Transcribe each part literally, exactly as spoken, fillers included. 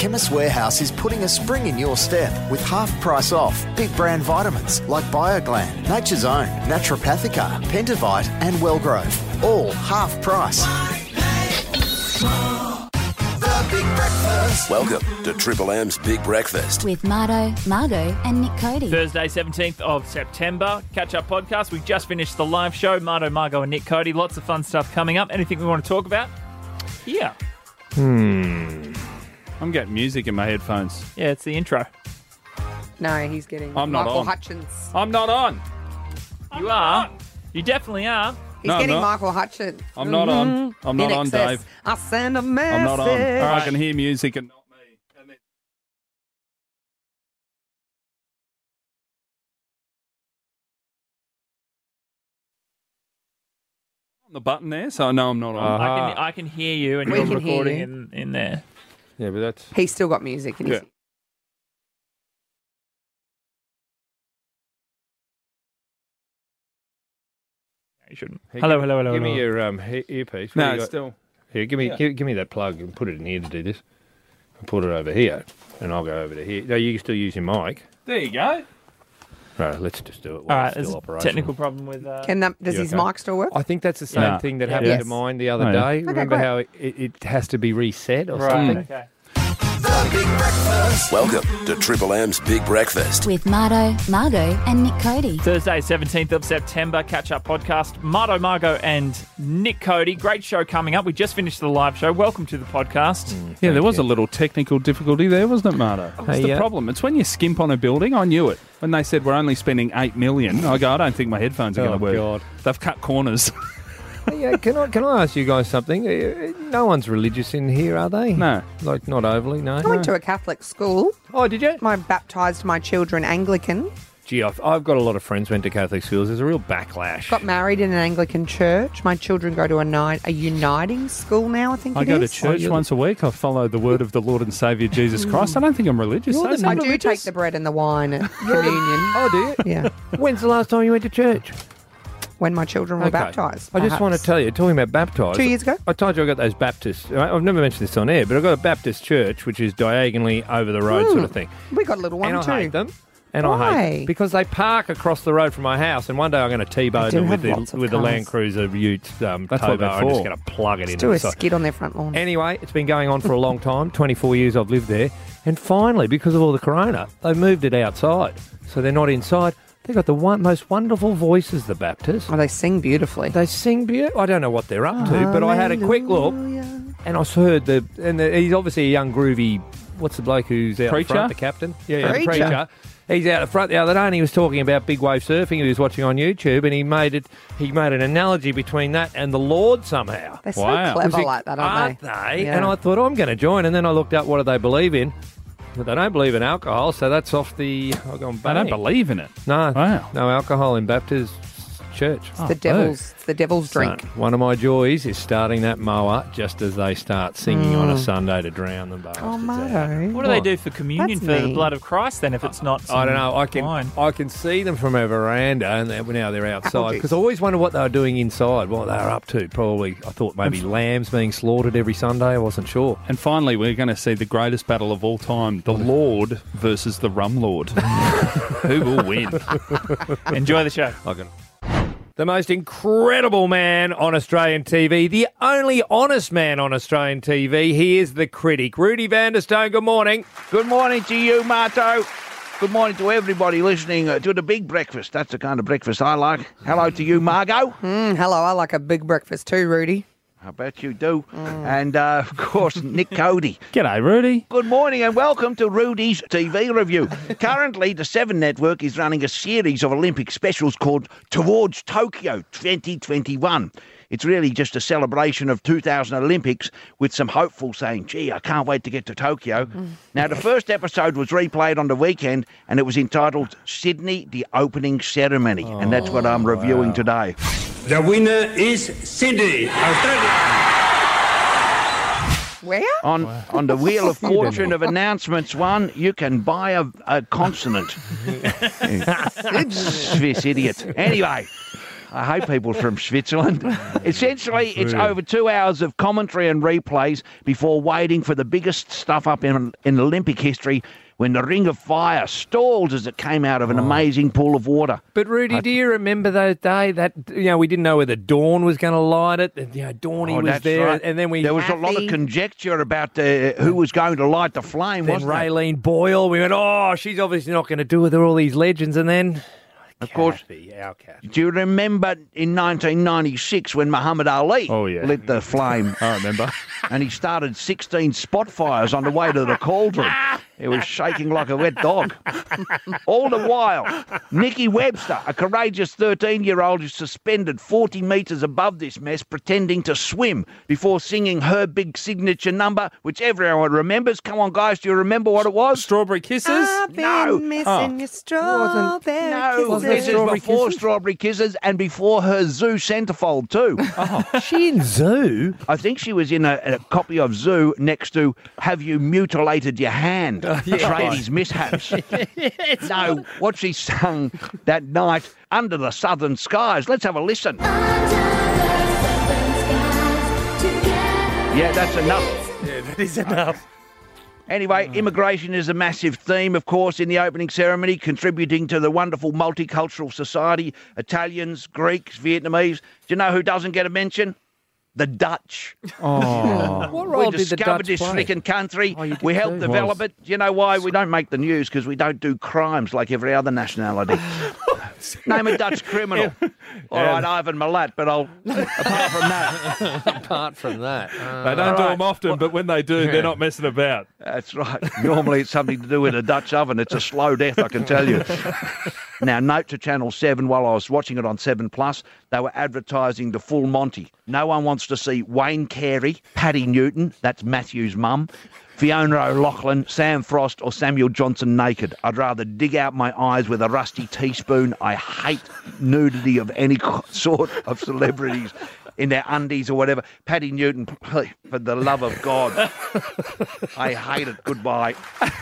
Chemist Warehouse is putting a spring in your step with half price off big brand vitamins like BioGland, Nature's Own, Naturopathica, Pentavite and Wellgrowth. All half price. The Big Breakfast. Welcome to Triple M's Big Breakfast. With Marto, Margot and Nick Cody. Thursday, seventeenth of September, catch-up podcast. We just finished the live show. Marto, Margot and Nick Cody. Lots of fun stuff coming up. Anything we want to talk about? Yeah. Hmm. I'm getting music in my headphones. Yeah, it's the intro. No, he's getting I'm not Michael on. Hutchins. I'm not on. You are. You definitely are. He's No, I'm getting not. Michael Hutchins. I'm not on. Mhm. I'm not In on, excess. Dave. I send a message. I'm not on. I can hear music and not me. And then- On the button there, so I know I'm not on. I can I can hear you and We you're can hear recording you. in, in there. Yeah, but that's... He's still got music in his Yeah. You shouldn't. Hey, hello, give- hello, hello, Give hello. me your um, he- earpiece. What No, do you it's got? still... Here, give me, Yeah. give, give me that plug and put it in here to do this. And put it over here, and I'll go over to here. No, you can still use your mic. There you go. Right, let's just do it All while right, it's there's still a operational. technical problem with... Uh, Can that, does You his okay? mic still work? I think that's the same Yeah. thing that Yeah. happened Yes. to mine the other Oh, yeah. day. Remember great. how it, it has to be reset or right, something? okay. The Big Breakfast. Welcome to Triple M's Big Breakfast. With Marto, Margot and Nick Cody. Thursday, seventeenth of September, catch-up podcast. Marto, Margot and Nick Cody. Great show coming up. We just finished the live show. Welcome to the podcast. Yeah, there was a little technical difficulty there, wasn't it, Marta? What's Hey, the yeah. problem? It's when you skimp on a building. I knew it. When they said we're only spending eight million, I go, I don't think my headphones are Oh, going to work. God. They've cut corners. Hey, yeah, can I can I ask you guys something? Uh, No one's religious in here, are they? No. Like, not overly, no? I went to a Catholic school. Oh, did you? I baptised my children Anglican. Gee, I've, I've got a lot of friends who went to Catholic schools. There's a real backlash. Got married in an Anglican church. My children go to a, ni- a uniting school now, I think I it go to is. church you're the- once a week. I follow the word of the Lord and Saviour Jesus Christ. I don't think I'm religious. You're the Say I so. do take the bread and the wine at communion. Oh, do you? Yeah, When's the last time you went to church? when my children were Okay. baptised. I just want to perhaps. tell you, talking about baptised. Two years ago? I told you I got those Baptist. I- I've never mentioned this on air, but I've got a Baptist church which is diagonally over the road, sort of thing. We got a little one and too. I hate them. And I Why? hate them because they park across the road from my house. And one day I'm going to T-bone They do them with have lots the of with the cars. Land Cruiser Ute um, That's what tow they're bar. I'm just for. going to plug it in. Do a So- skid on their front lawn. Anyway, it's been going on for a long time. twenty-four years I've lived there. And finally, because of all the corona, they've moved it outside. So they're not inside. They've got the one, most wonderful voices, the Baptists. Oh, they sing beautifully. They sing beautiful. I don't know what they're up to, but I had a quick look and I heard the. And the, he's obviously a young, groovy. What's the bloke who's out Preacher? front? The captain? Yeah, yeah, the Preacher. preacher. He's out the front the other day and he was talking about big wave surfing he was watching on YouTube, and he made it. He made an analogy between that and the Lord somehow. They're so Wow. clever Was it- like that, aren't they? they? Yeah. And I thought, oh, I'm going to join. And then I looked up what do they believe in. But they don't believe in alcohol, so that's off the. I've gone I don't bang. believe in it. No, Wow. no alcohol in Baptist church. Oh, The devil's, it's the devil's So, drink. one of my joys is starting that mower just as they start singing on a Sunday to drown them bastards Oh, out. Marto. What do they do for communion That's for the mean. blood of Christ then if it's not I don't some know. I can wine? I can see them from a veranda, and they're, now they're outside juice. because I always wonder what they were doing inside. What they were up to? Probably I thought maybe lambs being slaughtered every Sunday. I wasn't sure. And finally, we're going to see the greatest battle of all time, the Lord versus the Rum Lord. Who will win? Enjoy the show. I can. The most incredible man on Australian T V, the only honest man on Australian T V. He is the critic, Rudy Vanderstone. Good morning. Good morning to you, Marto. Good morning to everybody listening uh, to the Big Breakfast. That's the kind of breakfast I like. Hello to you, Margot. Mm, hello, I like a big breakfast too, Rudy. I bet you do. And, uh, of course, Nick Cody. G'day, Rudy. Good morning and welcome to Rudy's T V Review. Currently, the Seven Network is running a series of Olympic specials called Towards Tokyo twenty twenty-one. It's really just a celebration of two thousand Olympics with some hopeful saying, gee, I can't wait to get to Tokyo. Now, the first episode was replayed on the weekend and it was entitled Sydney, the Opening Ceremony. And that's what I'm reviewing today. The winner is Sydney, Australia. Where? On on the Wheel of Fortune of Announcements one, you can buy a, a consonant. Swiss idiot. Anyway, I hate people from Switzerland. Essentially, it's over two hours of commentary and replays before waiting for the biggest stuff up in, in Olympic history when the Ring of Fire stalled as it came out of an amazing pool of water. But Rudy, do you remember those days that you know we didn't know whether Dawn was going to light it? And, you know, Dawny Oh, was that's there, right. and then we There was a lot of conjecture about uh, who was going to light the flame, then wasn't there? Raylene Boyle. We went, oh, she's obviously not going to do it. There are all these legends, and then Of course. Kathy, our Kathy. Do you remember in nineteen ninety-six when Muhammad Ali Oh, yeah. lit the flame? I remember. And he started sixteen spot fires on the way to the cauldron. It was shaking like a wet dog. All the while, Nikki Webster, a courageous thirteen-year-old, is suspended forty metres above this mess, pretending to swim before singing her big signature number, which everyone remembers. Come on, guys, do you remember what it was? Strawberry Kisses? I've been No. missing Oh. your strawberry No, kisses. this is Strawberry before Kisses? Strawberry Kisses and before her Zoo centerfold too. She in Zoo? I think she was in a, a copy of Zoo next to Have You Mutilated Your Hand? Tradies Mishaps. No, what she sung that night under the southern skies. Let's have a listen. Yeah, that's enough. Yeah, that is enough. Anyway, immigration is a massive theme, of course, in the opening ceremony, contributing to the wonderful multicultural society. Italians, Greeks, Vietnamese. Do you know who doesn't get a mention? The Dutch. Oh. What We role did the discovered Dutch this play? freaking country. Oh, you did we helped too. develop it. Do you know why we don't make the news? Because we don't do crimes like every other nationality. Name a Dutch criminal. All right, Ivan Milat, but I'll. Apart from that, Apart from that, uh, They don't do All right. them often, but when they do, they're not messing about. that's right. Normally, it's something to do with a Dutch oven. It's a slow death, I can tell you. Now, note to Channel seven, while I was watching it on seven Plus, they were advertising the full Monty. No one wants to see Wayne Carey, Paddy Newton, that's Matthew's mum, Fiona O'Loughlin, Sam Frost or Samuel Johnson naked. I'd rather dig out my eyes with a rusty teaspoon. I hate nudity of any sort of celebrities in their undies or whatever. Paddy Newton, for the love of God. I hate it. Goodbye.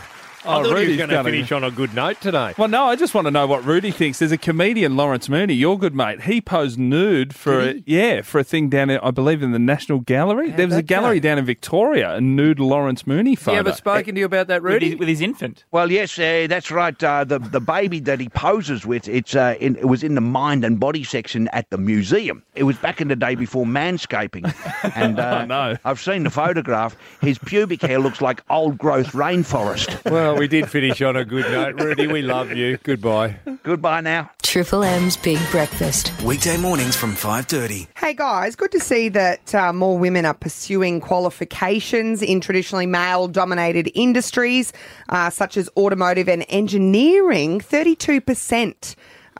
I thought he was Rudy's going to gonna- finish on a good note today. Well, no, I just want to know what Rudy thinks. There's a comedian, Lawrence Mooney, your good mate. He posed nude for a, yeah for a thing down in, I believe, in the National Gallery. How'd there was a that go? gallery down in Victoria, a nude Lawrence Mooney Has photo. he ever spoken to you about that, with Rudy? his, with his infant. Well, yes, uh, that's right. Uh, the the baby that he poses with, it's uh, in, it was in the mind and body section at the museum. It was back in the day before manscaping, and uh, Oh, no. I've seen the photograph. His pubic hair looks like old growth rainforest. Well, we did finish on a good note. Rudy, we love you. Goodbye. Goodbye now. Triple M's Big Breakfast. Weekday mornings from five thirty. Hey guys, good to see that uh, more women are pursuing qualifications in traditionally male-dominated industries, uh, such as automotive and engineering. thirty-two percent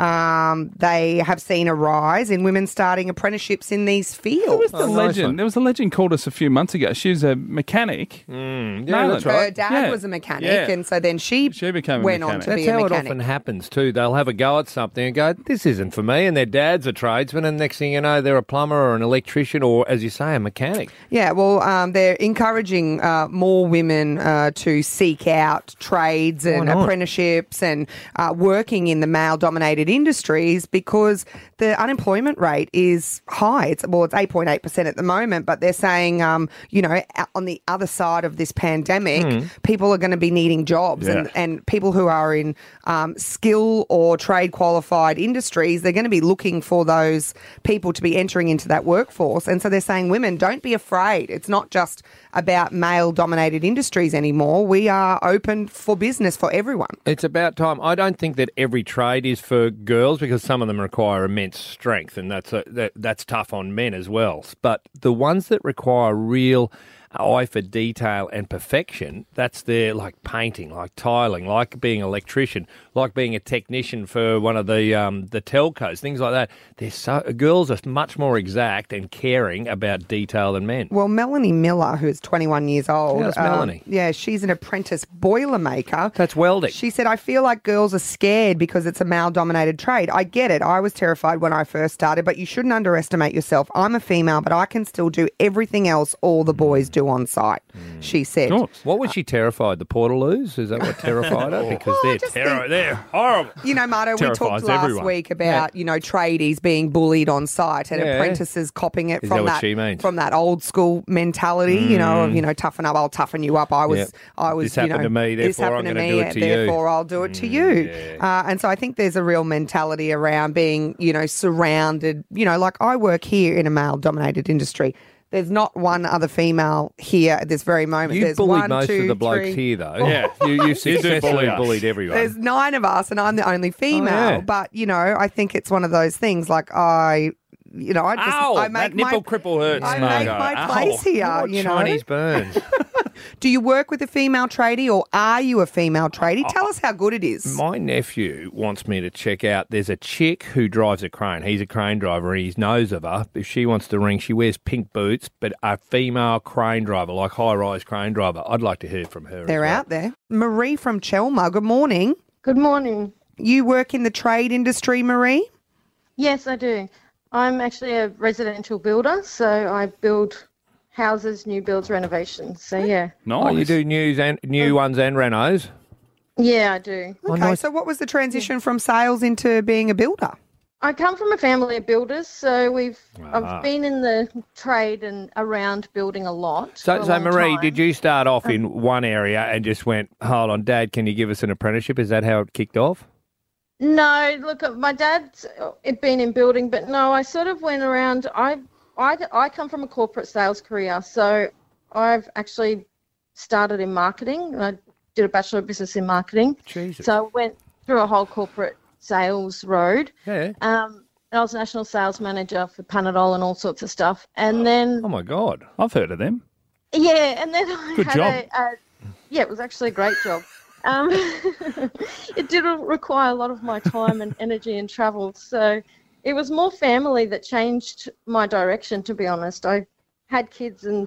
um, they have seen a rise in women starting apprenticeships in these There fields. was the Oh, nice legend. one. There was a legend called us a few months ago. She was a mechanic. Mm, No, that's that's Her right. dad Yeah. was a mechanic, Yeah. and so then she, She became a went on mechanic. to That's be a how it mechanic. often happens too. They'll have a go at something and go, "This isn't for me," and their dad's a tradesman, and next thing you know, they're a plumber or an electrician or, as you say, a mechanic. Yeah, well, um, they're encouraging uh, more women uh, to seek out trades and not? apprenticeships and uh, working in the male-dominated industries because the unemployment rate is high. It's well, it's eight point eight percent at the moment, but they're saying, um, you know, on the other side of this pandemic, people are going to be needing jobs, and, Yeah. and people who are in um, skill or trade qualified industries, they're going to be looking for those people to be entering into that workforce. And so they're saying, women, don't be afraid. It's not just about male-dominated industries anymore. We are open for business for everyone. It's about time. I don't think that every trade is for girls because some of them require immense strength, and that's a, that, that's tough on men as well. But the ones that require real eye for detail and perfection, that's their like painting, like tiling, like being an electrician, like being a technician for one of the um, the telcos, things like that. They're so girls are much more exact and caring about detail than men. Well, Melanie Miller, who's twenty-one years old. How's um, Melanie? Yeah, she's an apprentice boilermaker. That's welding. She said, I feel like girls are scared because it's a male-dominated trade. I get it. I was terrified when I first started, but you shouldn't underestimate yourself. I'm a female, but I can still do everything else all the boys do to on site, she said. What was she terrified? The Portaloos? Is that what terrified her? Because they're terror. They're horrible. You know, Marto, we Terrifies talked last everyone. week about, you know, tradies being bullied on site and Yeah. apprentices copying it Is from that what she means? from that old school mentality, you know, of, Mm. you know, toughen up, I'll toughen you up. I was, Yep. I was, This you happened know, to me, this therefore happened I'm to gonna me, do it to you. therefore I'll do it to you. Uh, and so I think there's a real mentality around being, you know, surrounded, you know, like I work here in a male-dominated industry. There's not one other female here at this very moment. You There's bullied one, most two, of the blokes three, here, though. four. Yeah, you, you successfully bully us. bullied everyone. There's nine of us, and I'm the only female. yeah. But you know, I think it's one of those things. Like I, you know, I just Ow, I make that nipple my cripple hurts, I Margo. make my Ow. place here. What You know, Chinese burns. do you work with a female tradie, or are you a female tradie? Tell us how good it is. My nephew wants me to check out. There's a chick who drives a crane. He's a crane driver. He knows of her. If she wants to ring, she wears pink boots, but a female crane driver, like high-rise crane driver. I'd like to hear from her. They're as well. out there. Marie from Chelmer. Good morning. Good morning. You work in the trade industry, Marie? Yes, I do. I'm actually a residential builder, so I build houses, new builds, renovations. So yeah. Oh, you do news and new ones and renos. Yeah, I do. Okay, so what was the transition from sales into being a builder? I come from a family of builders, so we've Ah. I've been in the trade and around building a lot. So, for a so long Marie, time. did you start off in one area and just went, hold on, Dad, can you give us an apprenticeship? Is that how it kicked off? No, look, my dad's uh, been in building, but no, I sort of went around. I, I, I come from a corporate sales career, so I've actually started in marketing. I did a Bachelor of Business in Marketing. Jesus. So I went through a whole corporate sales road. Yeah. Um, and I was national sales manager for Panadol and all sorts of stuff. And then, Oh, my God. I've heard of them. yeah, and then I Good had job. a, a, yeah, it was actually a great job. Um, it did require a lot of my time and energy and travel. So it was more family that changed my direction, to be honest. I had kids and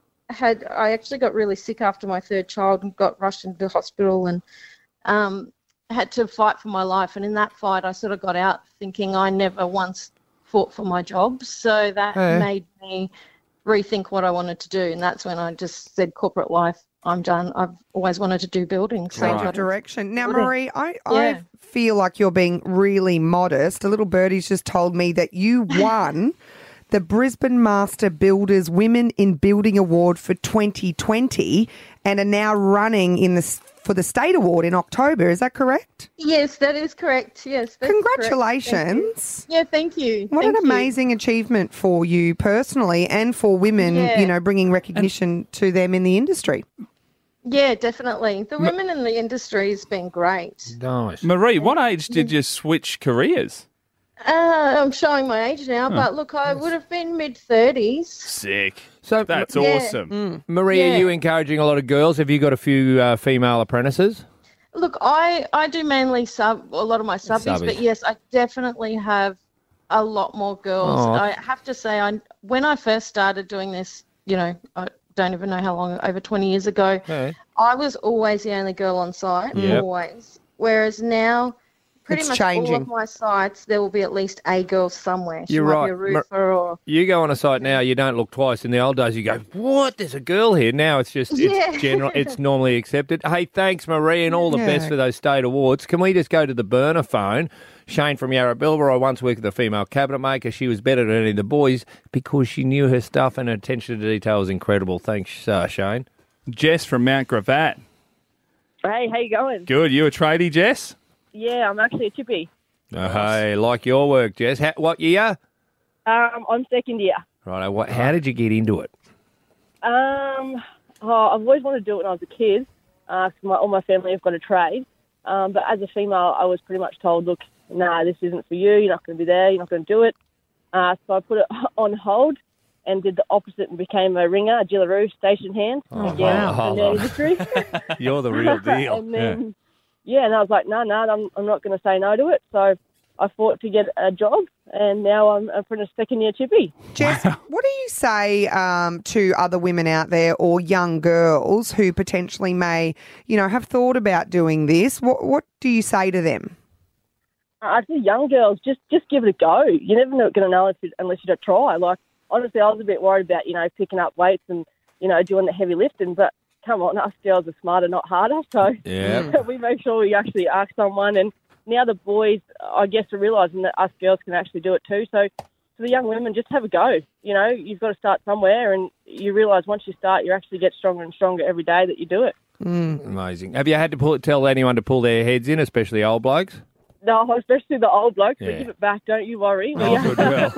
had I actually got really sick after my third child and got rushed into the hospital and um, had to fight for my life. And in that fight, I sort of got out thinking I never once fought for my job. So that Hey. made me rethink what I wanted to do. And that's when I just said corporate life, I'm done. I've always wanted to do building. So Change I- of direction. Now, Building. Marie, I, Yeah. I feel like you're being really modest. A little birdie's just told me that you won the Brisbane Master Builders Women in Building Award for twenty twenty and are now running in the s- for the State Award in October. Is that correct? Yes, that is correct. Yes. That's correct. Thank you. Congratulations. Yeah, thank you. What Thank an you. amazing achievement for you personally and for women, Yeah. you know, bringing recognition to them in the industry. Yeah, definitely. The women in the industry has been great. Nice. Marie, what age did you switch careers? Uh, I'm showing my age now, Huh. but look, I would have been mid thirties. Sick. So That's Yeah. awesome. Marie, Yeah. are you encouraging a lot of girls? Have you got a few uh, female apprentices? Look, I, I do mainly sub a lot of my subbies, Subbies. but yes, I definitely have a lot more girls. Oh. I have to say, I when I first started doing this, you know, I don't even know how long, over twenty years ago, Yeah. I was always the only girl on site, Yep. always. Whereas now, pretty It's much all changing. of my sites, there will be at least a girl somewhere. She You're might right. be a roofer or... You go on a site now, you don't look twice. In the old days, you go, "What? There's a girl here." Now it's just it's Yeah. general. It's normally accepted. Hey, thanks, Marie, and all the Yeah. best for those state awards. Can we just go to the burner phone? Shane from Yarra-Bilborough. I once worked with a female cabinet maker. She was better than any of the boys because she knew her stuff and her attention to detail was incredible. Thanks, uh, Shane. Jess from Mount Gravatt. Hey, how you going? Good. You a tradie, Jess? Yeah, I'm actually a chippy. Oh, hey, like your work, Jess. How, what year? Um, I'm second year. Right. What? How did you get into it? Um, oh, I've always wanted to do it when I was a kid. Uh, 'cause my, all my family have got a trade. Um, but as a female, I was pretty much told, look, nah, this isn't for you. You're not going to be there. You're not going to do it. Uh, so I put it on hold and did the opposite and became a ringer, a Jillaroo station hand. Oh, again, wow. in the industry. You're the real deal. and then, yeah. and I was like, no, no, I'm, I'm not going to say no to it. So I fought to get a job, and now I'm a apprentice second year chippy. Jess, what do you say um, to other women out there or young girls who potentially may, you know, have thought about doing this? What What do you say to them? I say young girls, just just give it a go. You're never going to know if you, unless you don't try. Like, honestly, I was a bit worried about, you know, picking up weights and, you know, doing the heavy lifting. But come on, us girls are smarter, not harder. So Yeah. we make sure we actually ask someone. And now the boys, I guess, are realising that us girls can actually do it too. So for the young women, just have a go. You know, you've got to start somewhere, and you realise once you start, you actually get stronger and stronger every day that you do it. Amazing. Have you had to pull, tell anyone to pull their heads in, especially old blokes? No, especially the old blokes. Yeah. We give it back, don't you worry. Oh, We- good,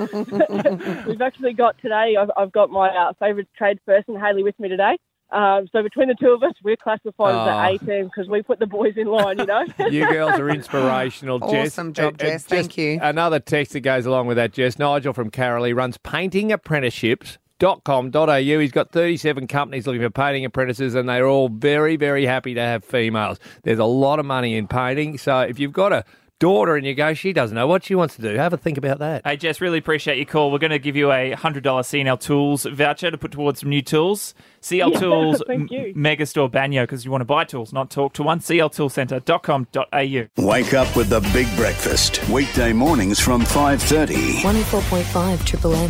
well. We've actually got today, I've, I've got my uh, favourite tradesperson, Hayley, with me today. Um, so between the two of us, we're classified as Oh. the A team because we put the boys in line, you know. You girls are inspirational, Jess. Awesome job, Uh, uh, Jess. Thank you. Another text that goes along with that, Jess. Nigel from Carolee runs painting apprenticeships dot com dot a u. He's got thirty-seven companies looking for painting apprentices, and they're all very, very happy to have females. There's a lot of money in painting, so if you've got a daughter and you go, she doesn't know what she wants to do, have a think about that. Hey, Jess, really appreciate your call. We're going to give you a one hundred dollars C N L Tools voucher to put towards some new tools. C L Yeah, Tools, thank you. M- Megastore Banyo, because you want to buy tools, not talk to one. C L tool centre dot com dot a u. Wake up with the Big Breakfast. Weekday mornings from five thirty. one oh four point five Triple M.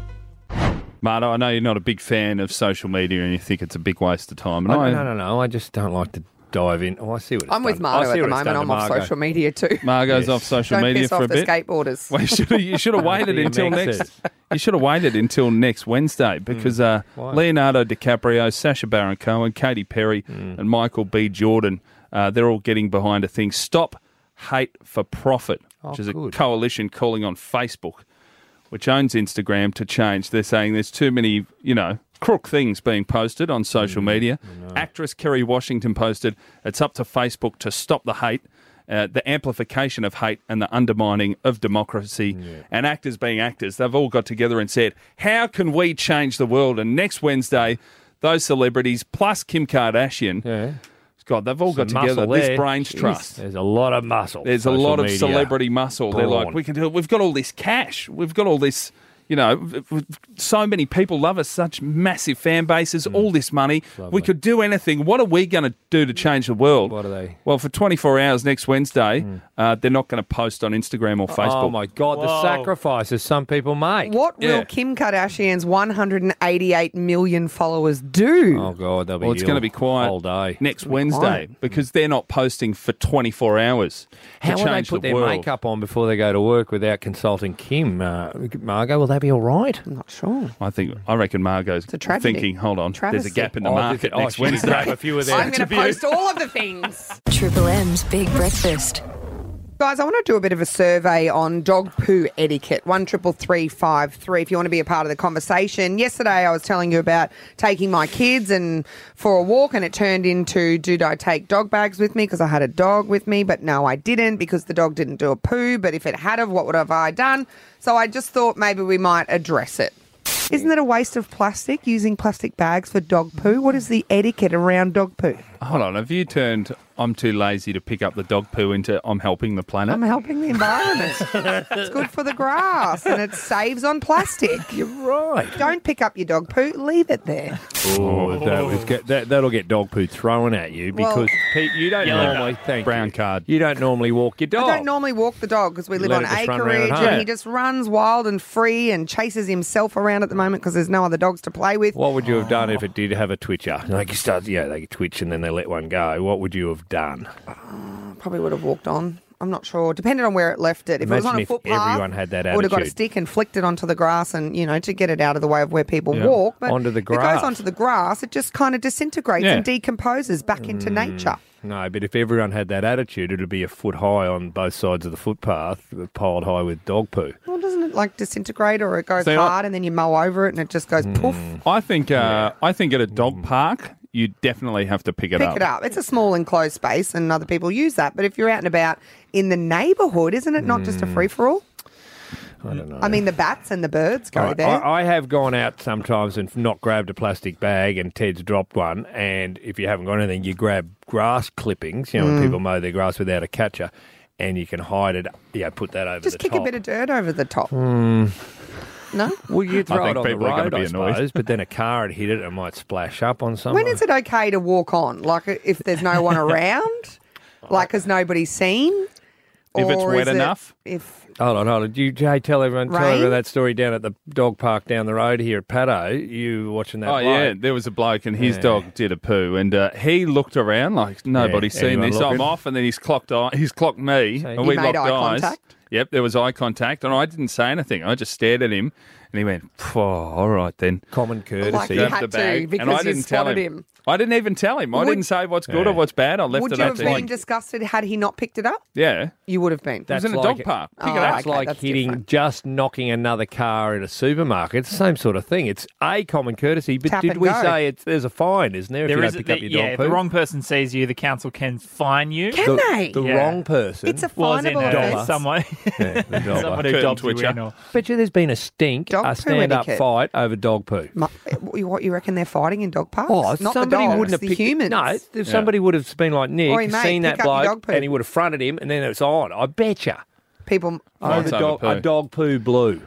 Marto, I know you're not a big fan of social media and you think it's a big waste of time. And Oh, I, no, no, no. I just don't like to dive in. Oh, I see what it's I'm with done. I Margo see at the what it's moment. done to I'm off Margo. social media too. Margo's Yes. off social Don't media piss for off a the bit. skateboarders. Well, you should have, you should have waited The until M Xs. next. You should have waited until next Wednesday because uh, Why? Leonardo DiCaprio, Sacha Baron Cohen, Katy Perry, and Michael B. Jordan, uh, they're all getting behind a thing. Stop Hate for Profit, which Oh, is a good. coalition calling on Facebook, which owns Instagram, to change. They're saying there's too many, you know, crook things being posted on social media. Actress Kerry Washington posted, it's up to Facebook to stop the hate, uh, the amplification of hate and the undermining of democracy. And actors being actors, they've all got together and said, how can we change the world? And next Wednesday, those celebrities plus Kim Kardashian, Yeah. God, they've all got Some together. muscle This there. brains Jeez, trust. There's a lot of muscle. There's a Social lot of media. celebrity muscle. They're like, Brawn. we can do it. We've got all this cash. We've got all this, you know, v- v- so many people love us, such massive fan bases, all this money. We could do anything. What are we going to do to change the world? What are they? Well, for twenty-four hours next Wednesday, uh, they're not going to post on Instagram or Facebook. Oh, my God, the Whoa. sacrifices some people make. What will Yeah. Kim Kardashian's one hundred eighty-eight million followers do? Oh, God, they'll be Well, it's ill going to be quiet all day. next Wednesday quiet. because they're not posting for twenty-four hours to How will they change put the their world. makeup on before they go to work without consulting Kim? Uh, Margot, will that be all right? I'm not sure. I think I reckon Margot's a tragedy. thinking, hold on, there's a Travesty. gap in the Oh, market did- oh, next she could Wednesday. grab a few of their I'm going to interviews. post all of the things. Triple M's Big Breakfast. Guys, I want to do a bit of a survey on dog poo etiquette. One triple three five three. If you want to be a part of the conversation. Yesterday, I was telling you about taking my kids and for a walk, and it turned into, did I take dog bags with me because I had a dog with me? But no, I didn't because the dog didn't do a poo. But if it had of, what would have I done? So I just thought maybe we might address it. Isn't it a waste of plastic using plastic bags for dog poo? What is the etiquette around dog poo? Hold on, have you turned I'm too lazy to pick up the dog poo into I'm helping the planet? I'm helping the environment. It's good for the grass and it saves on plastic. You're right. Don't pick up your dog poo, leave it there. Oh, that was get, that, that'll get dog poo thrown at you Well- because Pete, you don't Yellow normally thank Brown you. card. You don't normally walk your dog. I don't normally walk the dog because we live Let on it just run around acreage at home. and he just runs wild and free and chases himself around at the moment because there's no other dogs to play with. What would you have done if it did have a twitcher? Like you start, yeah, they twitch and then they let one go. What would you have done? Probably would have walked on. I'm not sure. Depending on where it left it. If it was Imagine on a if footpath, everyone had that I would have got a attitude. stick and flicked it onto the grass and, you know, to get it out of the way of where people Yeah. walk. But Onto the if it grass. goes onto the grass, it just kind of disintegrates Yeah. and decomposes back into nature. No, but if everyone had that attitude, it'd be a foot high on both sides of the footpath, piled high with dog poo. Well, doesn't it like disintegrate or it goes See, I- hard and then you mow over it and it just goes poof? I think uh, I think at a dog park you definitely have to pick it Pick up. it up. It's a small enclosed space and other people use that. But if you're out and about in the neighbourhood, isn't it not just a free-for-all? I don't know. I mean, the bats and the birds go I, there. I, I have gone out sometimes and not grabbed a plastic bag, and Ted's dropped one. And if you haven't got anything, you grab grass clippings. You know, Mm. when people mow their grass without a catcher, and you can hide it. Yeah, put that over Just the kick top. a bit of dirt over the top. Mm. No? Well, you throw think it on the people are gonna road, be I annoyed. suppose, but then a car had hit it and it might splash up on someone. When is it okay to walk on? Like if there's no one around? Like has nobody seen? If it's Or wet is it enough. If Hold on, hold on. You, Jay, tell everyone, tell Rain? everyone that story down at the dog park down the road here at Paddo. You were watching that Oh, bloke. yeah, there was a bloke and his Yeah. dog did a poo and uh, he looked around like nobody's Yeah, seen anyone this. looking? I'm off and then he's clocked eye, he's clocked me and You we made locked eye eyes. contact? Yep, there was eye contact and I didn't say anything. I just stared at him and he went, oh, all right then. Common courtesy. Like you Grabbed had the to, bag, because and I you didn't tell spotted him. him. I didn't even tell him. I Would- didn't say what's good Yeah. or what's bad. I left Would it you up have to been him. disgusted had he not picked it up? Yeah. You would have been. It was in a like dog park. Pick Oh, it up. That's okay, like that's hitting, different. just knocking another car in a supermarket. It's the same sort of thing. It's a common courtesy, but Tap did and we go. say it's, there's a fine, isn't there, if There you is don't pick the, up your yeah, dog if poo? the wrong person sees you, the council can fine you. Can the, they? The Yeah. wrong person. It's a Was in finable a, offence. someone, Yeah, the dog someone park. who Curtain dobbed you twitcher. in. Or, Bet you there's been a stink, Dog a poo stand-up etiquette. fight over dog poo. Ma- What you reckon they're fighting in dog parks? Oh, Not somebody the dogs, wouldn't have the picked humans. No, if somebody would have been like Nick, Oi, mate, seen pick that up your bloke, dog poo. and he would have fronted him, and then it's on. I bet you. People. Oh, Fights the over dog, poo. a dog poo blue.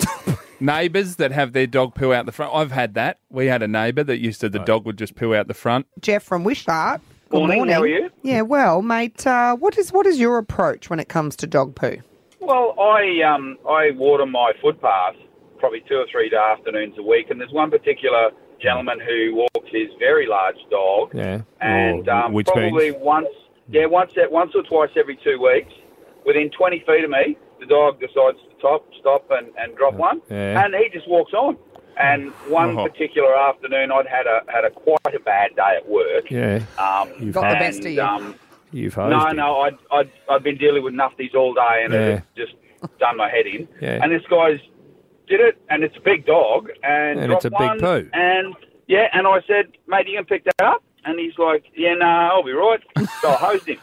Neighbours that have their dog poo out the front. I've had that. We had a neighbour that used to, the dog would just poo out the front. Jeff from Wishart. Good Morning, morning. how are you? Yeah, well, mate, uh, what is what is your approach when it comes to dog poo? Well, I um I water my footpath probably two or three afternoons a week, and there's one particular gentleman who walks his very large dog, Yeah. and Or um, which probably means? once, yeah, once once or twice every two weeks, within twenty feet of me, the dog decides to top, stop, and, and drop one, Yeah. and he just walks on. And one Oh. particular afternoon, I'd had a had a quite a bad day at work. Yeah. Um, You've Got the and, best of you. Um, You've hosed no, him. no, I'd, I'd, I'd been dealing with nufties all day and Yeah. it had just done my head in. Yeah. And this guy's did it, and it's a big dog, and, And it's dropped a big one, poo. And, yeah, and I said, mate, you can pick that up? And he's like, yeah, no, I'll be right. So I hosed him.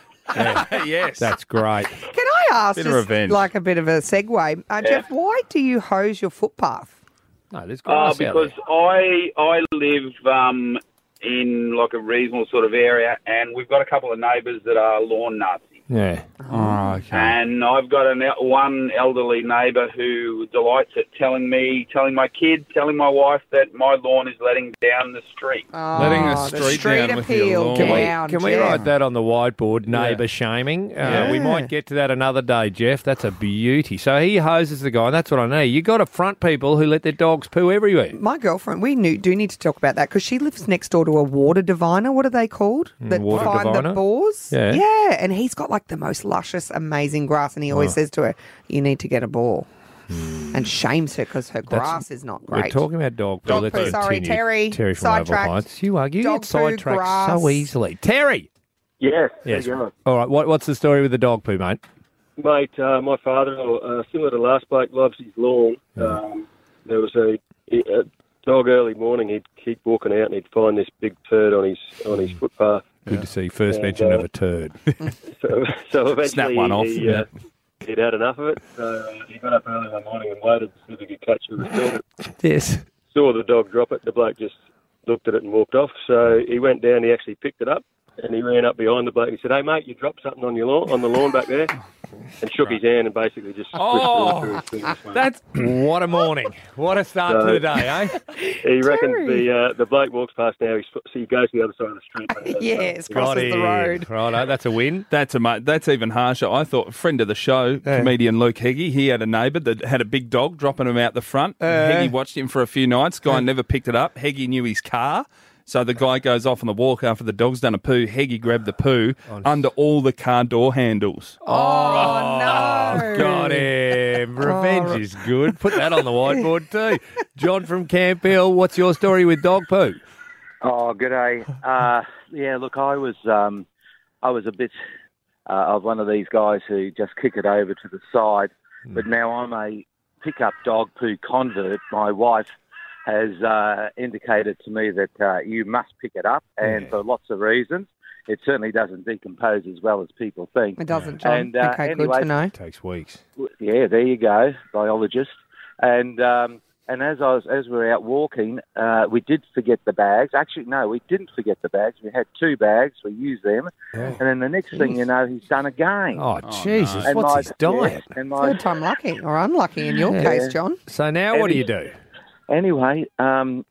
Yes. That's great. Can I ask, Bit of just revenge. like a bit of a segue, uh, Jeff, why do you hose your footpath? No, there's Uh, grass out because I I live um, in like a reasonable sort of area, and we've got a couple of neighbours that are lawn Nazis. there. Yeah. Oh, okay. And I've got an, el- one elderly neighbour who delights at telling me, telling my kids, telling my wife that my lawn is letting down the street. Letting the Oh, street street down with your appeal lawn. Can we, down, can we Jeff. write that on the whiteboard, neighbour shaming? Uh, Yeah. We might get to that another day, Jeff. That's a beauty. So he hoses the guy, and that's what I need. you got to front people who let their dogs poo everywhere. My girlfriend, we knew, do need to talk about that because she lives next door to a water diviner. What are they called? That water find diviner? the bores. Yeah. yeah, and he's got like the most luscious, amazing grass, and he always says to her, "You need to get a bore," and shames her because her grass is not We're great. talking about dog poo. Dog Let's poo, sorry, continue. Terry. Terry from Oval Sidetracked. Heights. You are. You Dog get poo, sidetracked so grass. easily. Terry! Yes. Yes. How you going? All right, what, what's the story with the dog poo, mate? Mate, uh, my father, uh, similar to last bloke, loves his lawn. Um, there was a, a dog early morning. He'd keep walking out and he'd find this big turd on his on his footpath. Good to see. First And, mention uh, of a turd. So, so eventually Snap one off. he, uh, he'd had enough of it. So uh, he got up early one morning and waited to see if he could catch it. Restored it. Yes. Saw the dog drop it. The bloke just looked at it and walked off. So he went down. He actually picked it up. And he ran up behind the bloke. He said, "Hey mate, you dropped something on your lawn, on the lawn back there," and shook his hand and basically just Oh, whispered it through his fingers. mate. That's what a morning. What a start So- to the day, eh? He reckons the uh, the bloke walks past now. He's, so he goes to the other side of the street. when he does yes, that. crosses the road. Righto, that's a win. That's a mate. That's even harsher. I thought friend of the show, Yeah. comedian Luke Heggie, he had a neighbour that had a big dog dropping him out the front. Uh. Heggie watched him for a few nights. Guy never picked it up. Heggie knew his car. So the guy goes off on the walk after the dog's done a poo. Heggie grabbed the poo under all the car door handles. Oh, no. Got him. Revenge is good. Put that on the whiteboard too. John from Camp Hill, what's your story with dog poo? Oh, good day. Uh, yeah, look, I was um, I was a bit uh, of one of these guys who just kick it over to the side, but now I'm a pickup dog poo convert. My wife has uh, indicated to me that uh, you must pick it up, and for lots of reasons. It certainly doesn't decompose as well as people think. It doesn't, John. And, uh, okay, anyway, good to know. It takes weeks. Yeah, there you go, biologist. And um, and as I was as we were out walking, uh, we did forget the bags. Actually, no, we didn't forget the bags. We had two bags. We used them, and then the next thing you know, he's done again. Oh, Jesus. And What's my- his diet? yeah, and my, Third time lucky, or unlucky in your Yeah. case, John. So now what do you do? Anyway, um,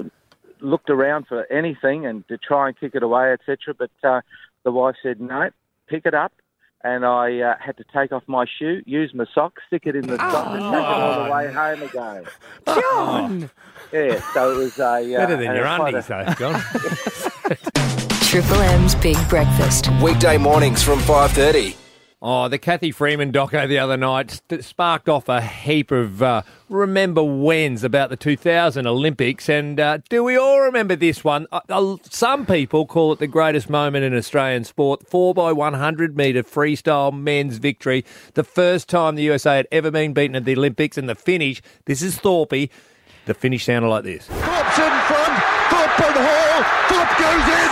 looked around for anything and to try and kick it away, et cetera. But uh, the wife said, "No, pick it up, and I uh, had to take off my shoe, use my sock, stick it in the sock, and take it all the way home again. John! Yeah, so it was a... Uh, Better than and your it's quite undies, a- though, John. Triple M's Big Breakfast. Weekday mornings from five thirty. Oh, the Kathy Freeman doco the other night st- sparked off a heap of uh, remember whens about the two thousand Olympics. And uh, do we all remember this one? Uh, uh, some people call it the greatest moment in Australian sport. four by one hundred metre freestyle men's victory. The first time the U S A had ever been beaten at the Olympics. And the finish, this is Thorpe. The finish sounded like this. Thorpe's in front. Thorpe and Hall. Thorpe goes in.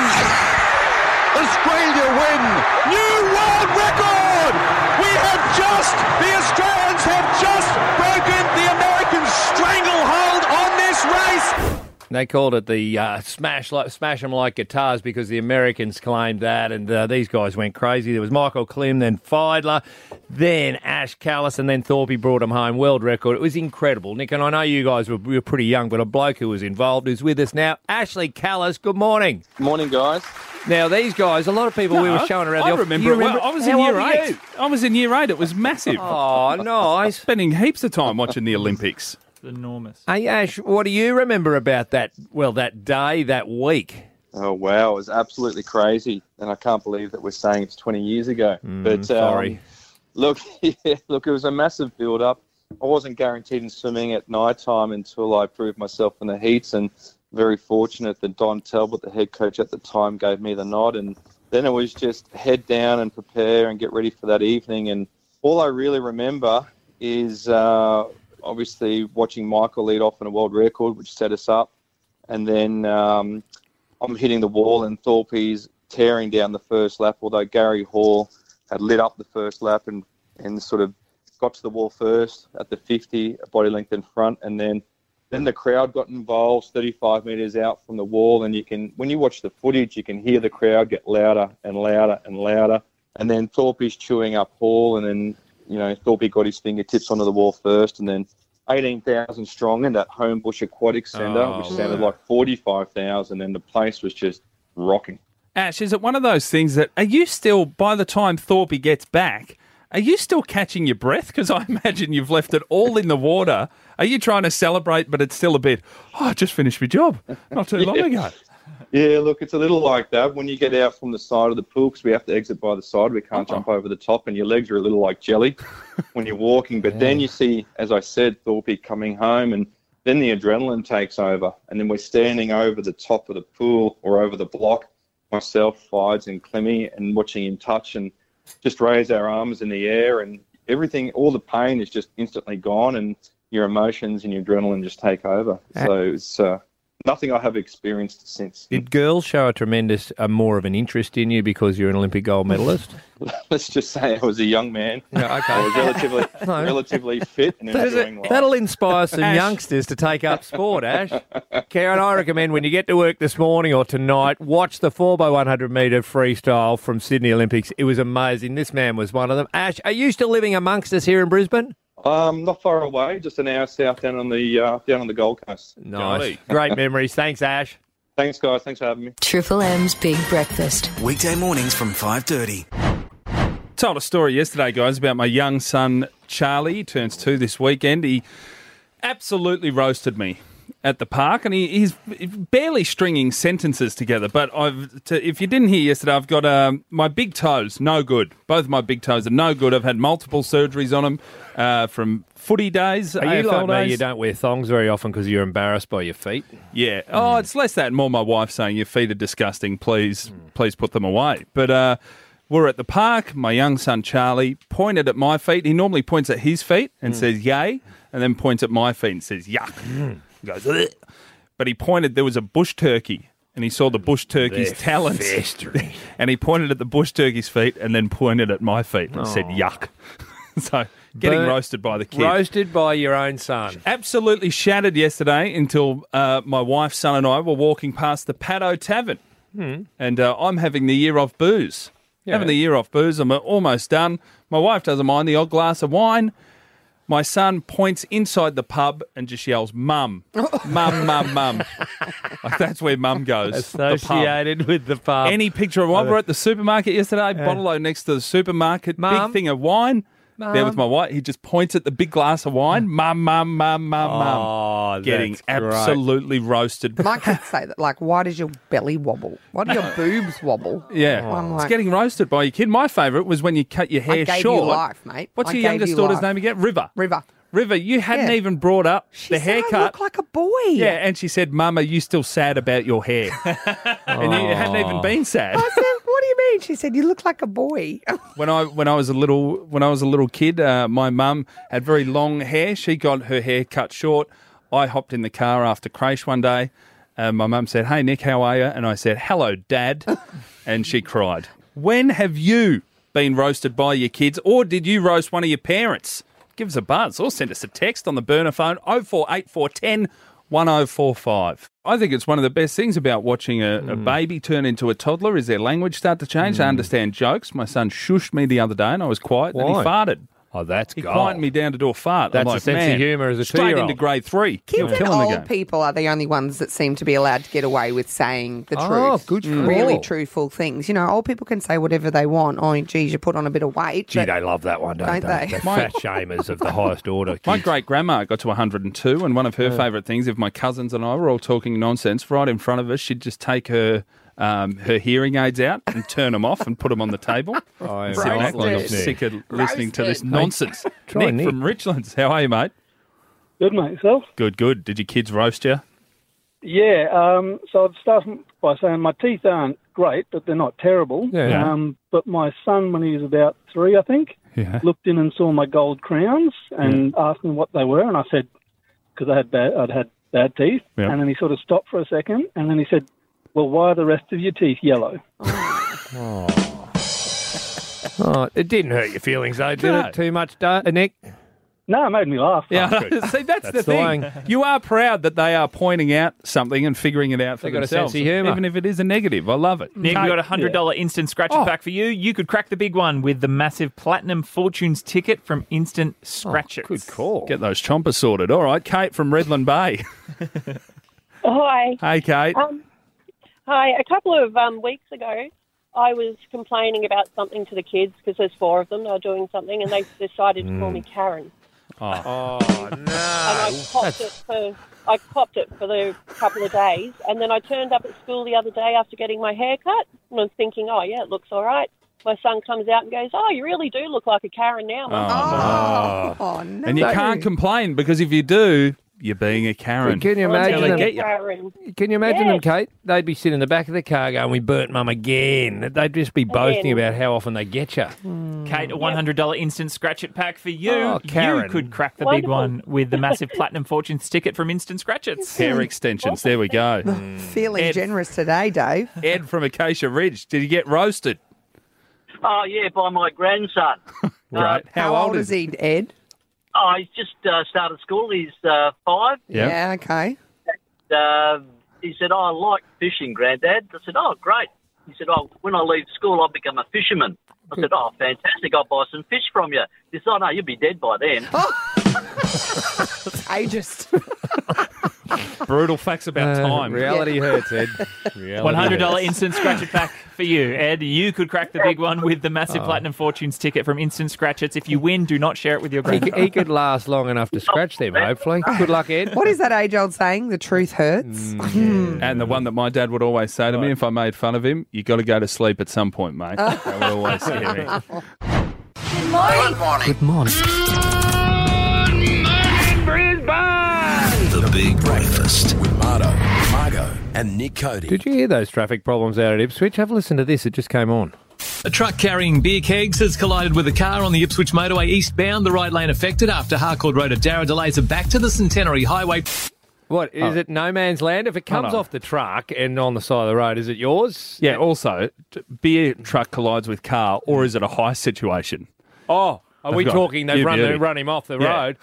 Australia win. New world record. We have just, the Australians have just broken the American stranglehold on this race. They called it the uh, smash like smash 'em like guitars because the Americans claimed that, and uh, these guys went crazy. There was Michael Klim, then Feidler, then Ash Callis, and then Thorpe brought them home. World record. It was incredible, Nick. And I know you guys were, were pretty young, but a bloke who was involved is with us now. Ashley Callis, good morning. Morning, guys. Now, these guys, a lot of people No, we were showing around I the office. remember You it well. I was in How year old were eight. you? I was in year eight. It was massive. Oh, nice. Spending heaps of time watching the Olympics. Enormous. Hey, Ash, what do you remember about that, well, that day, that week? Oh, wow. It was absolutely crazy. And I can't believe that we're saying it's twenty years ago. Mm, but um, sorry. Look, yeah, look, it was a massive build-up. I wasn't guaranteed in swimming at night time until I proved myself in the heats, and very fortunate that Don Talbot, the head coach at the time, gave me the nod. And then it was just head down and prepare and get ready for that evening. And all I really remember is... Uh, obviously watching Michael lead off in a world record, which set us up. And then um, I'm hitting the wall and Thorpe's tearing down the first lap, although Gary Hall had lit up the first lap and, and sort of got to the wall first at the fifty, a body length in front. And then, then the crowd got involved thirty-five metres out from the wall. And you can, when you watch the footage, you can hear the crowd get louder and louder and louder. And then Thorpe's chewing up Hall, and then you know, Thorpe got his fingertips onto the wall first, and then eighteen thousand strong in that Homebush Aquatic Centre, Oh, which sounded wow. like forty-five thousand, and the place was just rocking. Ash, is it one of those things that, are you still, by the time Thorpe gets back, are you still catching your breath? Because I imagine you've left it all in the water. Are you trying to celebrate, but it's still a bit, oh, I just finished my job not too long Yeah. ago? Yeah, look, it's a little like that. When you get out from the side of the pool, because we have to exit by the side, we can't jump over the top, and your legs are a little like jelly when you're walking. But then you see, as I said, Thorpe coming home, and then the adrenaline takes over. And then we're standing over the top of the pool or over the block, myself, Fides and Clemmy, and watching him touch and just raise our arms in the air, and everything, all the pain is just instantly gone, and your emotions and your adrenaline just take over. So it's... Uh, Nothing I have experienced since. Did girls show a tremendous, uh, more of an interest in you because you're an Olympic gold medalist? Let's just say I was a young man. Yeah, okay. I was relatively No. relatively fit and That'll- enjoying life. That'll inspire some Ash. youngsters to take up sport, Ash. Karen, I recommend when you get to work this morning or tonight, watch the four by one hundred metre freestyle from Sydney Olympics. It was amazing. This man was one of them. Ash, are you still living amongst us here in Brisbane? Um, not far away, just an hour south down on the uh, down on the Gold Coast. Nice. Great memories. Thanks, Ash. Thanks, guys. Thanks for having me. Triple M's Big Breakfast. Weekday mornings from five thirty. Told a story yesterday, guys, about my young son, Charlie. He turns two this weekend. He absolutely roasted me at the park, and he, he's barely stringing sentences together. But I've, to, if you didn't hear yesterday, I've got um, my big toes, no good. Both my big toes are no good. I've had multiple surgeries on them uh, from footy days, Are A F you L like me? days. You don't wear thongs very often because you're embarrassed by your feet? Yeah. Oh, it's less that, more my wife saying your feet are disgusting. Please, please put them away. But uh, we're at the park. My young son Charlie pointed at my feet. He normally points at his feet and says yay, and then points at my feet and says yuck. He goes, "Ugh." But he pointed. There was a bush turkey, and he saw the bush turkey's They're talons. festering. And he pointed at the bush turkey's feet and then pointed at my feet and said Oh. yuck. So getting Burnt- roasted by the kid. Roasted by your own son. Absolutely shattered yesterday until uh, my wife's son and I were walking past the Paddo Tavern. Hmm. And uh, I'm having the year off booze. Yeah. Having the year off booze. I'm uh, almost done. My wife doesn't mind the odd glass of wine. My son points inside the pub and just yells, "Mum, mum, mum, mum." Like, that's where mum goes. Associated the pub. with the pub. Any picture of wine. We're at the supermarket yesterday, Yeah. bottle next to the supermarket, Mum. big thing of wine. There with Mum. my wife. He just points at the big glass of wine. Mum, mum, mum, mum, Oh, mum. Getting that's great. absolutely roasted. My kids say that, like, why does your belly wobble? Why do your boobs wobble? Yeah, I'm it's like, getting roasted by your kid. My favourite was when you cut your hair I gave short. you life, mate. What's I your gave youngest you daughter's life. name again? River. River. River, you hadn't Yeah. even brought up She the said I haircut. look like a boy. Yeah, and she said, "Mum, are you still sad about your hair?" And you hadn't even been sad. I said, what do you mean? She said, you look like a boy. When I when I was a little when I was a little kid, uh, my mum had very long hair. She got her hair cut short. I hopped in the car after creche one day. And my mum said, "Hey Nick, how are you?" And I said, "Hello, Dad," and she cried. When have you been roasted by your kids, or did you roast one of your parents? Give us a buzz or send us a text on the burner phone oh four eight four one oh one oh four five. I think it's one of the best things about watching a, a baby turn into a toddler is their language start to change. They understand jokes. My son shushed me the other day and I was quiet and he Why? farted. Oh, that's He gold. quieted me down to do a fart. That's I'm a like, sense of man, humour as a straight two-year-old. into grade three. Kids You're and killing the old game. people are the only ones that seem to be allowed to get away with saying the Oh, truth. good call. Really truthful things. You know, old people can say whatever they want. Oh, geez, you put on a bit of weight. Gee, but- they love that one, don't, Don't they? they? The My- fat shamers of the highest order. My kids. great grandma got to one hundred and two, and one of her Yeah. favourite things, if my cousins and I were all talking nonsense right in front of us, she'd just take her um, her hearing aids out and turn them off and put them on the table. Oh, yeah. Sit back like I'm Roasted. sick of listening to this Roasted. nonsense. Try Nick, Nick. from Richlands, how are you, mate? Good, mate. Yourself? Good, good. Did your kids roast you? Yeah. Um, so I'd start by saying my teeth aren't great, but they're not terrible. Yeah. Um, but my son, when he was about three, I think, Yeah. looked in and saw my gold crowns and asked me what they were, and I said, because I had bad, I'd had bad teeth, Yeah. and then he sort of stopped for a second, and then he said, "Well, why are the rest of your teeth yellow?" Oh. Oh, it didn't hurt your feelings, though, did No. it? Too much, da- uh, Nick? No, it made me laugh. Yeah, Oh, good. see, that's, That's the the thing. way. You are proud that they are pointing out something and figuring it out for They got a themselves, sense of humour. even if it is a negative. I love it. Nick, we Kate, got a one hundred dollars instant scratcher Oh. pack for you. You could crack the big one with the massive Platinum Fortunes ticket from Instant Scratchers. Good call. get those chompers sorted. All right, Kate from Redland Bay. Hi. Hey, Kate. Um, hi. A couple of um, weeks ago, I was complaining about something to the kids because there's four of them. They were doing something, and they decided to call me Karen. Oh, Oh, And no. I copped it for I copped it for the couple of days, and then I turned up at school the other day after getting my hair cut, and I was thinking, oh yeah, it looks all right. My son comes out and goes, oh, you really do look like a Karen now, Mum. Oh, Oh, no. And you can't complain because if you do, you're being a Karen. Can you I'm imagine being them? a get you. Karen. Can you imagine Yeah. them, Kate? They'd be sitting in the back of the car going, "We burnt Mum again." They'd just be boasting Again. about how often they get you. Kate, a one hundred dollars instant scratch it pack for you. Oh, Karen. You could crack the big Wonderful. one with the massive Platinum Fortunes ticket from Instant Scratchets. Hair extensions. There we go. Feeling Ed. generous today, Dave. Ed from Acacia Ridge. Did he get roasted? Oh, yeah, by my grandson. Right. How, old is he, Ed? Oh, he's just uh, started school. He's uh, five. Yeah. Yeah, okay. Uh, he said, oh, I like fishing, Granddad. I said, oh, great. He said, oh, when I leave school, I'll become a fisherman. I said, oh, fantastic. I'll buy some fish from you. He said, oh, no, you'll be dead by then. Ageist. Brutal facts about Uh, time. Reality hurts, Ed. Reality one hundred dollars hurts. instant scratch it pack for you, Ed. You could crack the big one with the massive Platinum Fortunes ticket from Instant Scratchets. If you win, do not share it with your He, c- grandson. he could last long enough to scratch them, hopefully. Good luck, Ed. What is that age-old saying? The truth hurts. And the one that my dad would always say to me if I made fun of him, you got to go to sleep at some point, mate. That would always scare me. Good morning. Good morning. The Big Breakfast with Marto, Margo, and Nick Cody. Did you hear those traffic problems out at Ipswich? Have a listen to this. It just came on. A truck carrying beer kegs has collided with a car on the Ipswich motorway eastbound. The right lane affected after Harcourt Road at Darra delays are back to the Centenary Highway. What, is Oh. it no man's land? If it comes no. off the truck and on the side of the road, is it yours? Yeah, also, t- beer truck collides with car, or is it a heist situation? Oh, are They've we got talking they you run, beauty. run him off the Yeah. road?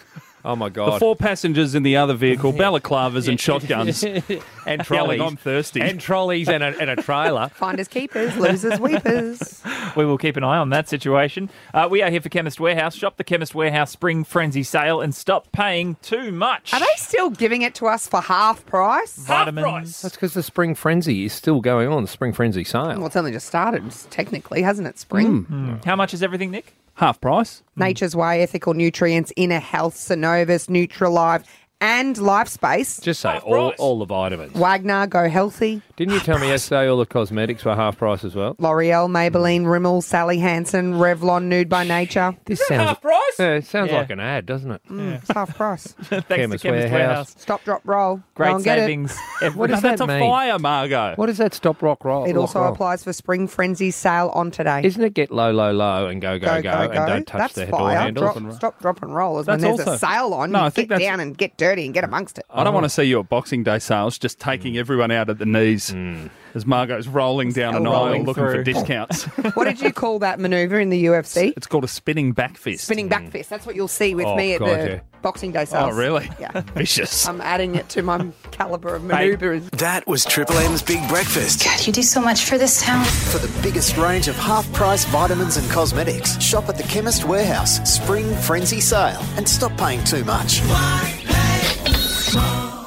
Oh, my God. The four passengers in the other vehicle, balaclavas and shotguns. and Yelling, trolleys. I'm thirsty. And trolleys and a, and a trailer. Finders keepers, losers weepers. We will keep an eye on that situation. Uh, we are here for Chemist Warehouse. Shop the Chemist Warehouse Spring Frenzy sale and stop paying too much. Are they still giving it to us for half price? Vitamins. That's because the Spring Frenzy is still going on, the Spring Frenzy sale. Well, it's only just started, technically, hasn't it, Spring? Mm. How much is everything, Nick? Half price. Nature's Way, Ethical Nutrients, Inner Health, Synovus, Nutralive, and Lifespace. Just say all, all the vitamins. Wagner, Go Healthy. Didn't you tell me yesterday all the cosmetics were half price as well? L'Oreal, Maybelline, Rimmel, Sally Hansen, Revlon, Nude by Nature. This sounds half price? Yeah, it sounds Yeah. like an ad, doesn't it? Mm, It's half price. Thanks Chemist to Chemist Warehouse. Warehouse. Stop, drop, roll. Great Go and get it. savings. Every- What does That's that a mean? fire, Margot. What does that stop, rock, roll? It rock, also roll? applies for Spring Frenzy sale on today. Isn't it get low, low, low and go, go, go, and don't touch That's the door fire. handles? Drop, stop, drop, and roll. Is That's when there's also- a sale on, No, you I think get that's- down and get dirty and get amongst it. I don't want to see you at Boxing Day sales just taking everyone out at the knees as Margot's rolling down an Still aisle rolling looking for through. discounts. What did you call that manoeuvre in the U F C? It's called a spinning back fist. Spinning back fist. That's what you'll see with Oh, me at God, the yeah. Boxing Day Oh, sales. really? Yeah. Vicious. I'm adding it to my calibre of manoeuvres. That was Triple M's Big Breakfast. God, you do so much for this town. For the biggest range of half-price vitamins and cosmetics, shop at the Chemist Warehouse Spring Frenzy sale and stop paying too much.